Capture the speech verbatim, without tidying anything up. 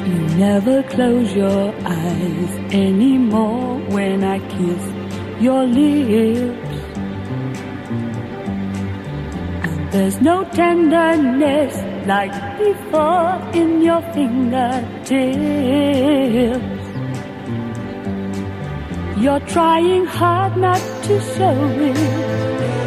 You never close your eyes anymore when I kiss your lips. And there's no tenderness like before in your fingertips. You're trying hard not to show it,